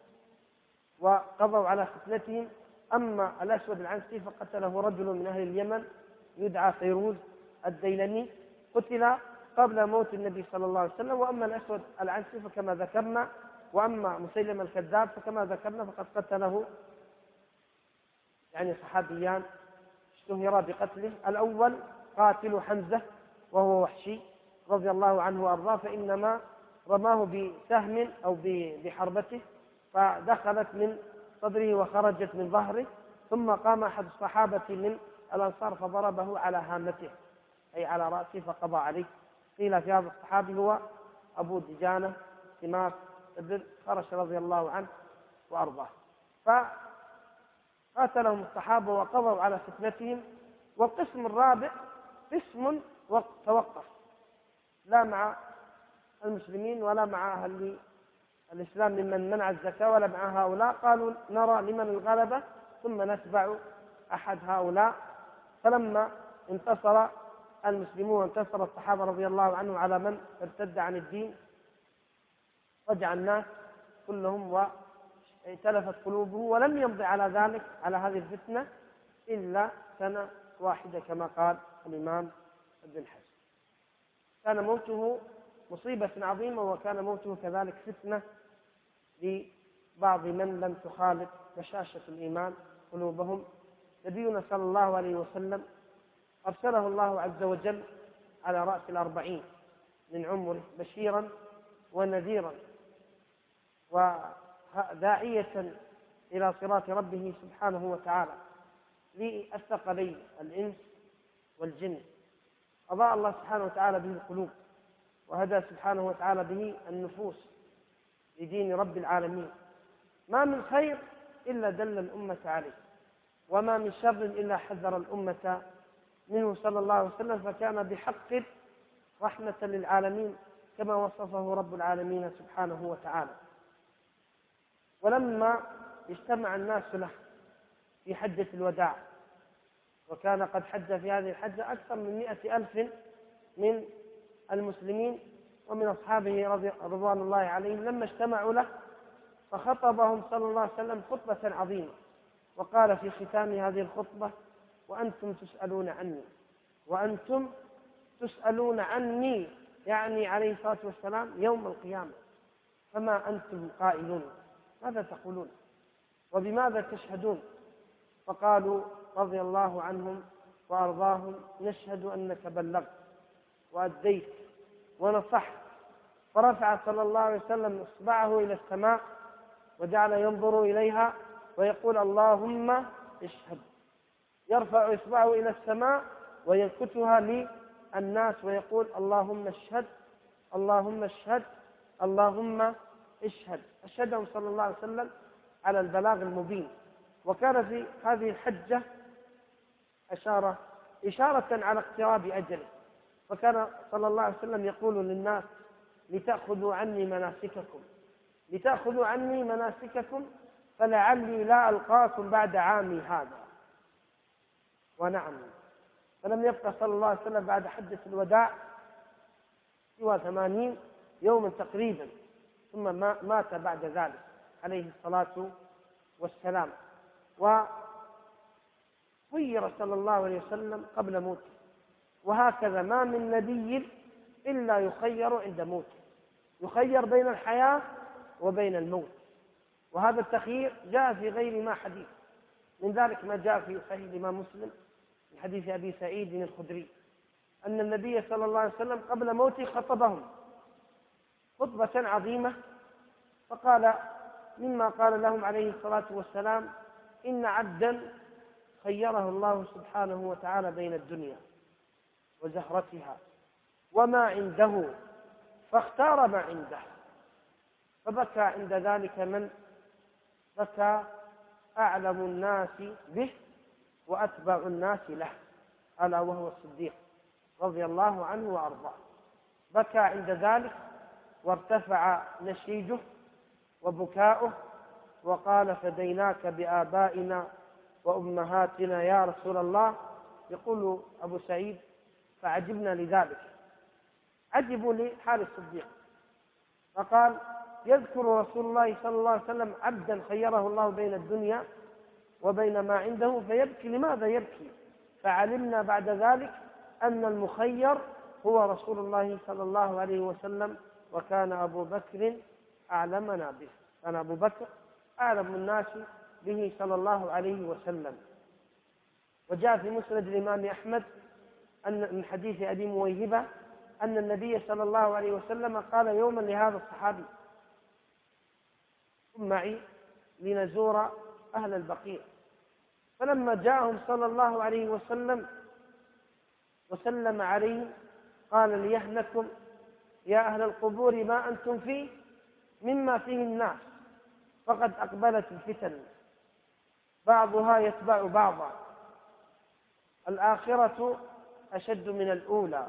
وقضوا على فتنتهم. أما الأسود العنسي فقتله رجل من أهل اليمن يدعى فيروز الديلمي، قتل قبل موت النبي صلى الله عليه وسلم. وأما الأسود العنسي فكما ذكرنا، وأما مسيلم الكذاب فكما ذكرنا فقد قتله يعني صحابيان اشتهرا بقتله. الأول قاتل حمزة وهو وحشي رضي الله عنه وأرضاه، فإنما رماه بسهم أو بحربته فدخلت من صدره وخرجت من ظهره، ثم قام أحد الصحابة من الأنصار فضربه على هامته أي على رأسه فقضى عليه. قيل في هذا الصحابي هو أبو دجانة سماك بن خرش رضي الله عنه وأرضاه. فقاتلهم الصحابة وقضوا على فتنتهم. والقسم الرابع قسم توقف لا مع المسلمين ولا مع أهل الإسلام ممن منع الزكاة ولا مع هؤلاء، قالوا نرى لمن الغلبة ثم نتبع أحد هؤلاء. فلما انتصر المسلمون وانتصر الصحابة رضي الله عنهم على من ارتد عن الدين رجع الناس كلهم واتلفت قلوبهم، ولم يمضي على ذلك على هذه الفتنة إلا سنة واحدة كما قال الإمام ابن حزم. كان موته مصيبة عظيمة، وكان موته كذلك فتنة لبعض من لم تخالط بشاشة الإيمان قلوبهم. نبينا صلى الله عليه وسلم أرسله الله عز وجل على رأس الأربعين من عمره بشيرا ونذيرا وداعية إلى صراط ربه سبحانه وتعالى للثقلين الإنس والجن. أضاء الله سبحانه وتعالى به القلوب، وهدى سبحانه وتعالى به النفوس لدين رب العالمين. ما من خير إلا دل الأمة عليه، وما من شر إلا حذر الأمة منه صلى الله عليه وسلم، فكان بحق رحمة للعالمين كما وصفه رب العالمين سبحانه وتعالى. ولما اجتمع الناس له في حجة الوداع، وكان قد حج في هذه الحجة أكثر من مئة ألف من المسلمين ومن أصحابه رضوان الله عليهم، لما اجتمعوا له فخطبهم صلى الله عليه وسلم خطبة عظيمة، وقال في ختام هذه الخطبة: وأنتم تسألون عني وأنتم تسألون عني، يعني عليه الصلاة والسلام يوم القيامة، فما أنتم قائلون؟ ماذا تقولون وبماذا تشهدون؟ فقالوا رضي الله عنهم وأرضاهم: نشهد أنك بلغت وأديت ونصحت. فرفع صلى الله عليه وسلم إصبعه إلى السماء وجعل ينظر إليها ويقول اللهم اشهد، يرفع إصبعه إلى السماء وينكتها للناس ويقول اللهم اشهد اللهم اشهد اللهم اشهد. أشهدهم صلى الله عليه وسلم على البلاغ المبين. وكان في هذه الحجة أشارة إشارة على اقتراب أجله، فكان صلى الله عليه وسلم يقول للناس لتأخذوا عني مناسككم لتأخذوا عني مناسككم فلعلي لا ألقاكم بعد عامي هذا. ونعم، فلم يبقى صلى الله عليه وسلم بعد حجة الوداع سوى ثمانين يوما تقريبا، ثم مات بعد ذلك عليه الصلاة والسلام. وخير صلى الله عليه وسلم قبل موته، وهكذا ما من نبي إلا يخير عند موته، يخير بين الحياة وبين الموت. وهذا التخيير جاء في غير ما حديث، من ذلك ما جاء في صحيح الإمام مسلم من حديث أبي سعيد الخدري أن النبي صلى الله عليه وسلم قبل موته خطبهم خطبة عظيمة، فقال مما قال لهم عليه الصلاة والسلام: إن عبدا خيره الله سبحانه وتعالى بين الدنيا وزهرتها وما عنده فاختار ما عنده، فبكى عند ذلك من بكى أعلم الناس به وأتبع الناس له، ألا وهو الصديق رضي الله عنه وأرضاه. بكى عند ذلك وارتفع نشيجه وبكاؤه وقال: فديناك بآبائنا وأمهاتنا يا رسول الله. يقول أبو سعيد: فعجبنا لذلك، عجبوا لحال الصديق. فقال: يذكر رسول الله صلى الله عليه وسلم عبدا خيره الله بين الدنيا وبين ما عنده فيبكي. لماذا يبكي؟ فعلمنا بعد ذلك أن المخير هو رسول الله صلى الله عليه وسلم، وكان أبو بكر أعلمنا به، كان أبو بكر أعلم الناس به صلى الله عليه وسلم. وجاء في مسند الإمام أحمد أن من حديث أبي مويهبة أن النبي صلى الله عليه وسلم قال يوما لهذا الصحابي: قم معي لنزور أهل البقيع. فلما جاءهم صلى الله عليه وسلم وسلم عليهم قال: ليهنكم يا أهل القبور ما أنتم فيه مما فيه الناس، فقد أقبلت الفتن بعضها يتبع بعضا، الآخرة أشد من الأولى.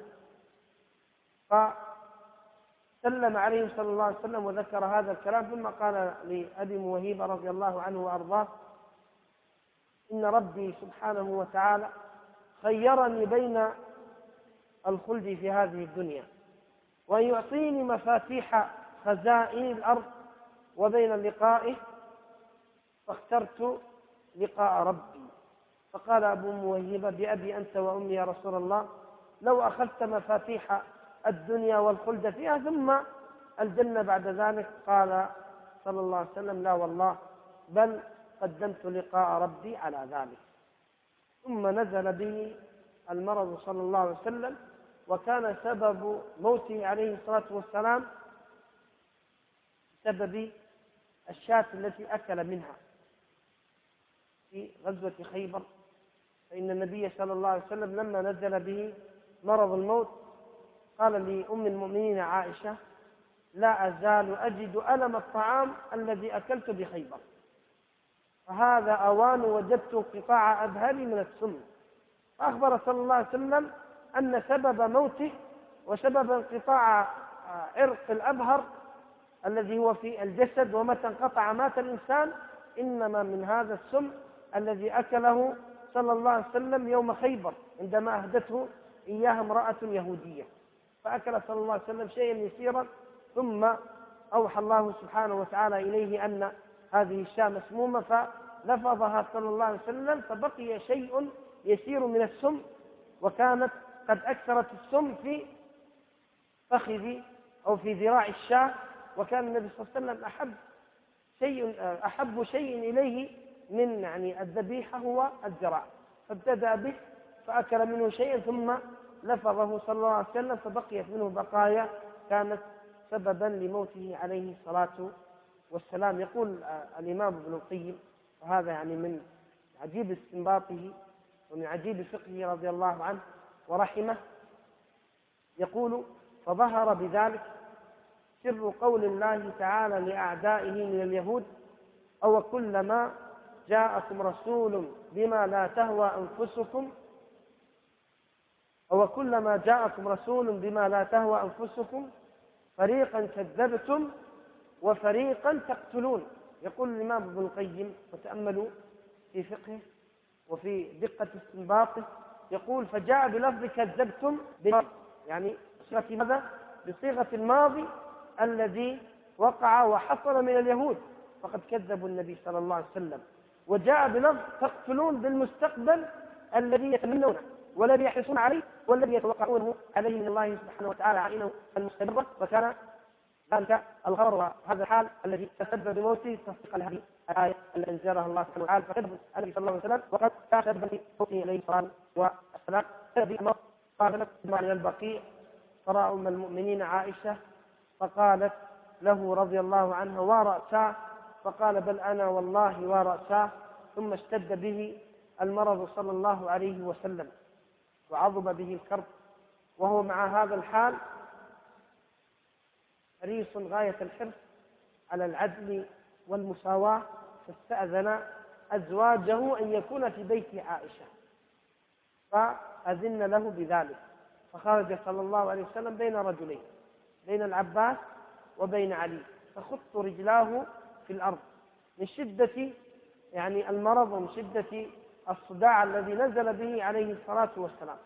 فسلم عليهم صلى الله عليه وسلم وذكر هذا الكلام، ثم قال لأبي موهيبة رضي الله عنه وأرضاه: إن ربي سبحانه وتعالى خيرني بين الخلد في هذه الدنيا وأن يعطيني مفاتيح خزائن الأرض وبين لقائه، فاخترت لقاء ربي. فقال أبو موهبة: بأبي أنت وأمي يا رسول الله، لو أخذت مفاتيح الدنيا والخلد فيها ثم الجنة بعد ذلك. قال صلى الله عليه وسلم: لا والله، بل قدمت لقاء ربي على ذلك. ثم نزل به المرض صلى الله عليه وسلم، وكان سبب موته عليه الصلاة والسلام بسبب الشاة التي أكل منها في غزوة خيبر. فإن النبي صلى الله عليه وسلم لما نزل به مرض الموت قال لأم المؤمنين عائشة: لا أزال أجد ألم الطعام الذي أكلت بخيبر، فهذا أوان وجدت قطاع أبهري من السم. فأخبر صلى الله عليه وسلم أن سبب موته وسبب انقطاع عرق الأبهر الذي هو في الجسد، ومتى انقطع مات الإنسان، إنما من هذا السم الذي أكله صلى الله عليه وسلم يوم خيبر عندما أهدته إياها امرأة يهودية. فأكل صلى الله عليه وسلم شيئا يسيرا، ثم أوحى الله سبحانه وتعالى إليه أن هذه الشاة مسمومة، فلفظها صلى الله عليه وسلم، فبقي شيء يسير من السم، وكانت قد أكثرت السم في فخذ أو في ذراع الشاة. وكان النبي صلى الله عليه وسلم أحب شيء أحب شيء إليه من يعني الذبيحة هو الذراع، فابتدأ به فأكل منه شيئا ثم لفظه صلى الله عليه وسلم، فبقيت منه بقايا كانت سببا لموته عليه الصلاة والسلام. يقول الإمام ابن القيم وهذا يعني من عجيب استنباطه ومن عجيب فقهه رضي الله عنه ورحمه. يقول: فظهر بذلك سر قول الله تعالى لأعدائه من اليهود: أو كلما جاءكم رسول بما لا تهوى أنفسكم أو كلما جاءكم رسول بما لا تهوى أنفسكم فريقا كذبتم وفريقا تقتلون. يقول الإمام ابن القيم، وتأملوا في فقهه وفي دقة استنباطه، يقول: فجاء بلفظ كذبتم يعني بصيغة ماذا؟ بصيغة الماضي الذي وقع وحصل من اليهود، فقد كذبوا النبي صلى الله عليه وسلم. وجاء بلفظ تقتلون بالمستقبل الذي يتمنونه والذي يحرصون عليه والذي يتوقعونه عليه من الله سبحانه وتعالى عينه المستمرة، وكان ذلك الخبر وهذا الحال الذي تسبب بموته تصديق لهذه الآية التي أنزلها الله سبحانه وتعالى. فكذب النبي صلى الله عليه وسلم وقد كتب في موته عليه الصلاة والسلام. قالت من البقيع فرأى أم المؤمنين عائشة فقالت له رضي الله عنها: ورأساه؟ فقال: بل أنا والله ورأساه. ثم اشتد به المرض صلى الله عليه وسلم وعظم به الكرب، وهو مع هذا الحال حريص غاية الحرص على العدل والمساواة، فاستأذن أزواجه أن يكون في بيت عائشة فأذن له بذلك، فخرج صلى الله عليه وسلم بين رجلين، بين العباس وبين علي، فخط رجلاه في الأرض من شدة يعني المرض ومن شدة الصداع الذي نزل به عليه الصلاة والسلام.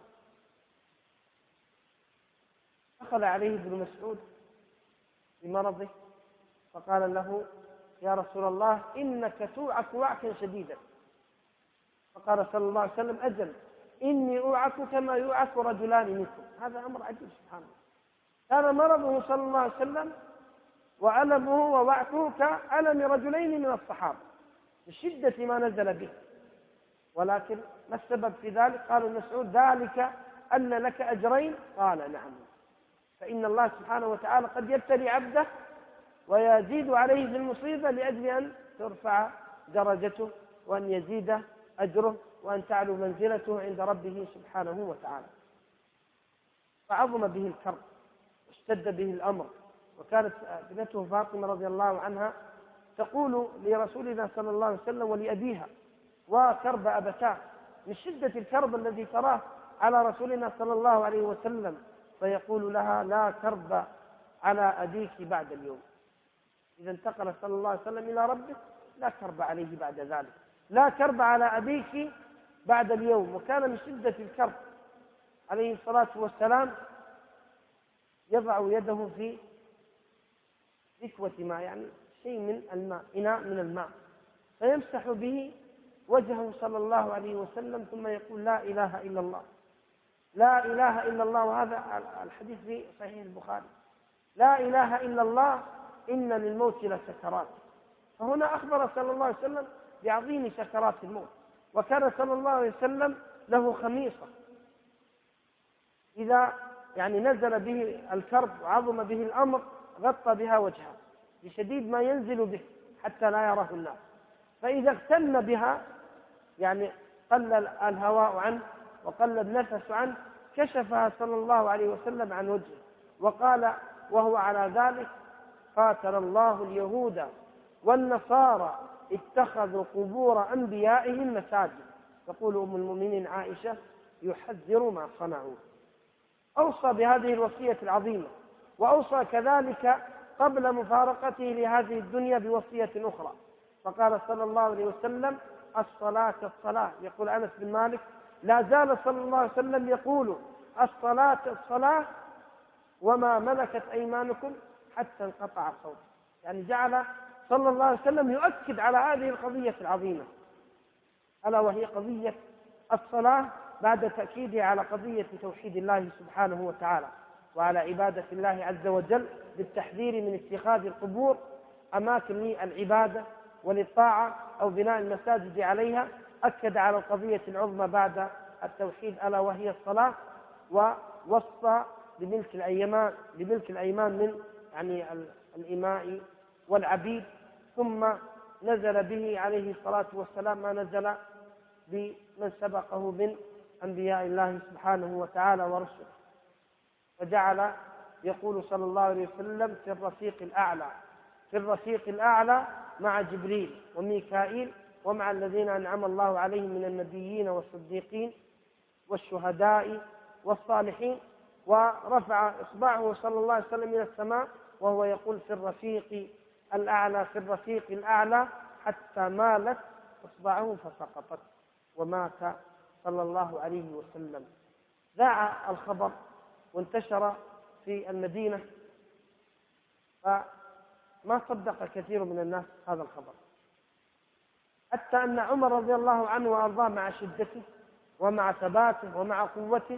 دخل عليه ابن مسعود بمرضه فقال له: يا رسول الله إنك توعك وعكا شديدا. فقال صلى الله عليه وسلم: أجل، إني أوعك كما يوعك رجلان منكم. هذا أمر عجيب سبحانه. كان مرضه صلى الله عليه وسلم وألمه ووعكه كألم رجلين من الصحابة بشدة ما نزل به، ولكن ما السبب في ذلك؟ قال ابن مسعود: ذلك أن لك أجرين. قال: نعم، فإن الله سبحانه وتعالى قد يبتلي عبده ويزيد عليه بالمصيبة لأجل أن ترفع درجته وأن يزيد أجره وأن تعلو منزلته عند ربه سبحانه وتعالى. فعظم به الكرب واشتد به الأمر. وكانت ابنته فاطمة رضي الله عنها تقول لرسول الله صلى الله عليه وسلم ولأبيها: وكرب أبتاه، من شدة الكرب الذي تراه على رسولنا صلى الله عليه وسلم، فيقول لها: لا كرب على أبيك بعد اليوم. إذا انتقل صلى الله عليه وسلم إلى ربه لا كرب عليه بعد ذلك، لا كرب على أبيك بعد اليوم. وكان من شدة الكرب عليه الصلاة والسلام يضع يده في ذكوة ماء، يعني شيء من الماء، إناء من الماء، فيمسح به وجهه صلى الله عليه وسلم ثم يقول: لا إله إلا الله، لا إله إلا الله. وهذا الحديث في صحيح البخاري: لا إله إلا الله إن للموت لسكرات. فهنا أخبر صلى الله عليه وسلم بعظيم سكرات الموت. وكان صلى الله عليه وسلم له خميصة إذا يعني نزل به الكرب وعظم به الأمر غطى بها وجهه بشديد ما ينزل به حتى لا يراه الناس، فإذا اغتم بها يعني قل الهواء عنه وقل النفس عنه كشفها صلى الله عليه وسلم عن وجهه وقال وهو على ذلك: قاتل الله اليهود والنصارى اتخذوا قبور أنبيائهم مساجد. تقول أم المؤمنين عائشة: يحذر ما صنعوا. أوصى بهذه الوصية العظيمة، وأوصى كذلك قبل مفارقته لهذه الدنيا بوصية أخرى، فقال صلى الله عليه وسلم: الصلاة الصلاة. يقول أنس بن مالك: لا زال صلى الله عليه وسلم يقول: الصلاة الصلاة وما ملكت أيمانكم حتى انقطع صوته. يعني جعل صلى الله عليه وسلم يؤكد على هذه القضية العظيمة، ألا وهي قضية الصلاة، بعد تأكيده على قضية توحيد الله سبحانه وتعالى وعلى عبادة الله عز وجل، بالتحذير من اتخاذ القبور أماكن للعبادة وللطاعة أو بناء المساجد عليها. أكد على القضية العظمى بعد التوحيد ألا وهي الصلاة، ووصى بملك الأيمان بملك الأيمان من يعني الإماء والعبيد. ثم نزل به عليه الصلاة والسلام ما نزل بمن سبقه من أنبياء الله سبحانه وتعالى ورسله، فجعل يقول صلى الله عليه وسلم في الرفيق الأعلى، في الرفيق الأعلى مع جبريل وميكائيل ومع الذين أنعم الله عليهم من النبيين والصديقين والشهداء والصالحين، ورفع إصبعه صلى الله عليه وسلم إلى السماء وهو يقول في الرفيق الأعلى، في الرفيق الأعلى، حتى مالت إصبعه فسقطت ومات صلى الله عليه وسلم. ذاع الخبر وانتشر في المدينة، فما صدق كثير من الناس هذا الخبر، حتى أن عمر رضي الله عنه وأرضاه مع شدته ومع ثباته ومع قوته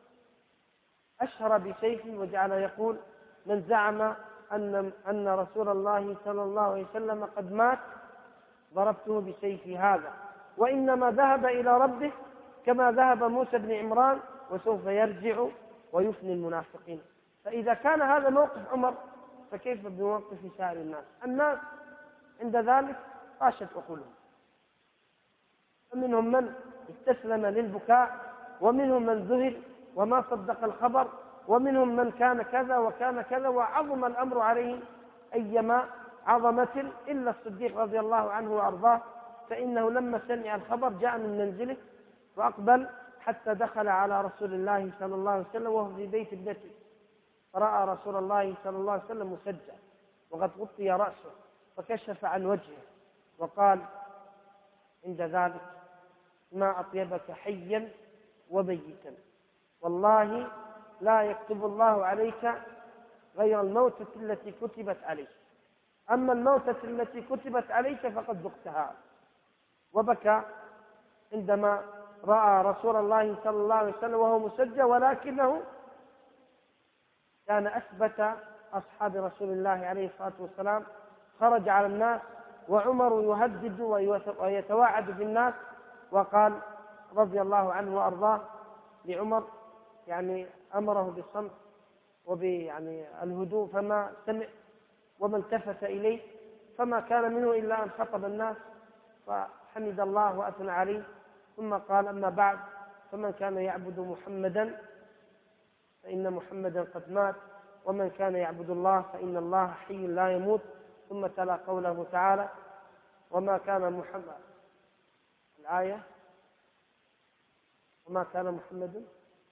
أشهر بسيفه وجعل يقول: من زعم أن أن رسول الله صلى الله عليه وسلم قد مات ضربته بسيفي هذا، وإنما ذهب إلى ربه كما ذهب موسى بن عمران وسوف يرجع ويفني المنافقين. فإذا كان هذا موقف عمر فكيف بموقف سائر الناس؟ الناس عند ذلك طاشت عقولهم، فمنهم من استسلم للبكاء، ومنهم من ذهل وما صدق الخبر، ومنهم من كان كذا وكان كذا، وعظم الأمر عليهم أيما عظمة، إلا الصديق رضي الله عنه وأرضاه، فإنه لما سمع الخبر جاء من منزله وأقبل حتى دخل على رسول الله صلى الله عليه وسلم وهو في بيت ابنته، فرأى رسول الله صلى الله عليه وسلم مسجى وقد غطي رأسه، فكشف عن وجهه وقال عند ذلك: ما أطيبك حيا وميتا، والله لا يكتب الله عليك غير الموتة التي كتبت عليك، أما الموتة التي كتبت عليك فقد ذقتها. وبكى عندما رأى رسول الله صلى الله عليه وسلم وهو مسجى، ولكنه كان أثبت أصحاب رسول الله عليه الصلاة والسلام. خرج على الناس وعمر يهدد ويتواعد بالناس، وقال رضي الله عنه وأرضاه لعمر، يعني أمره بالصمت وبيعني الهدوء، فما سمع وما التفت إليه، فما كان منه إلا أن خطب الناس فحمد الله وأثنى عليه، ثم قال: أما بعد، فمن كان يعبد محمدا فإن محمدا قد مات، ومن كان يعبد الله فإن الله حي لا يموت. ثم تلا قوله تعالى: وما كان محمد، الآية: وما كان محمد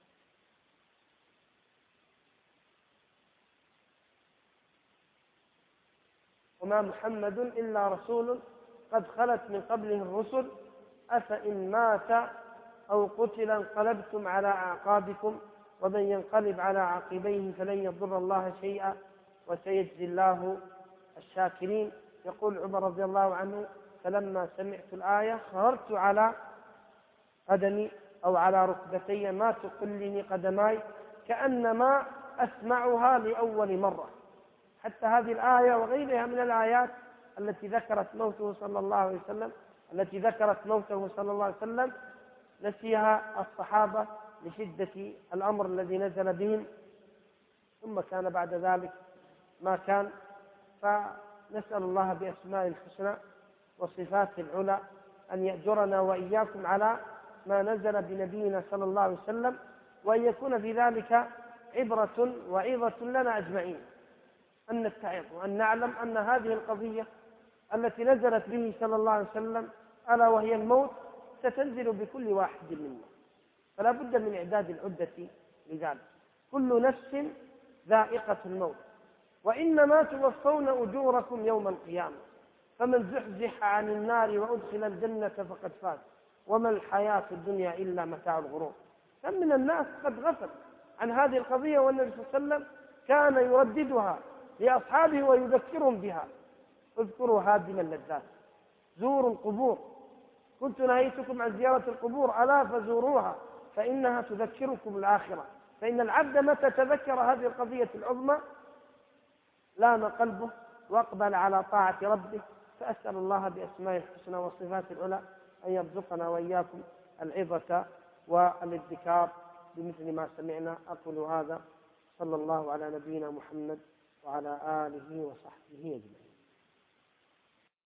وما محمد إلا رسول قد خلت من قبله الرسل أفإن مات أو قتل انقلبتم على أعقابكم ومن ينقلب على عقبيه فلن يضر الله شيئا وسيجزي الله الشاكرين. يقول عمر رضي الله عنه: فلما سمعت الآية خررت على قدمي أو على ركبتي ما تقلني قدماي كأنما أسمعها لأول مرة. حتى هذه الآية وغيرها من الآيات التي ذكرت موته صلى الله عليه وسلم التي ذكرت موته صلى الله عليه وسلم نسيها الصحابة لشدة الأمر الذي نزل بهم، ثم كان بعد ذلك ما كان. فنسأل الله بأسماء الحسنى وصفات العلى أن يأجرنا وإياكم على ما نزل بنبينا صلى الله عليه وسلم، وأن يكون في ذلك عبرة وعظة لنا أجمعين، أن نتعظ وأن نعلم أن هذه القضية التي نزلت به صلى الله عليه وسلم ألا وهي الموت ستنزل بكل واحد منا، فلا بد من إعداد العدة لذلك. كل نفس ذائقة الموت، وإنما توفون أجوركم يوم القيامة، فمن زحزح عن النار وأدخل الجنة فقد فاز وما الحياة الدنيا إلا متاع الغرور. كم من الناس قد غفل عن هذه القضية، والنبي صلى الله عليه وسلم كان يرددها لأصحابه ويذكرهم بها: اذكروا هادم اللذات، زوروا القبور، كنت نهيتكم عن زيارة القبور ألا فزوروها فإنها تذكركم الآخرة. فإن العبد متى تذكر هذه القضية العظمى لان قلبه واقبل على طاعة ربه. فأسأل الله بأسماء الحسنى وصفات العلى أن يرزقنا وإياكم العظة والذكار بمثل ما سمعنا. أقول هذا، صلى الله على نبينا محمد وعلى آله وصحبه أجمعين.